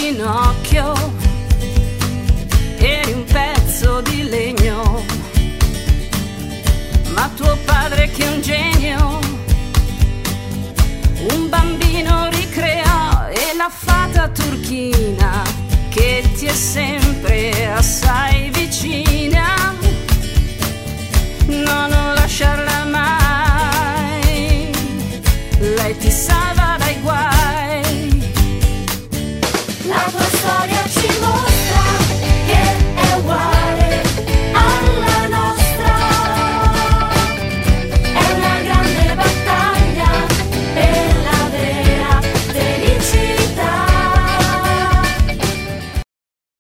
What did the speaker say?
Pinocchio, eri un pezzo di legno, ma tuo padre che è un genio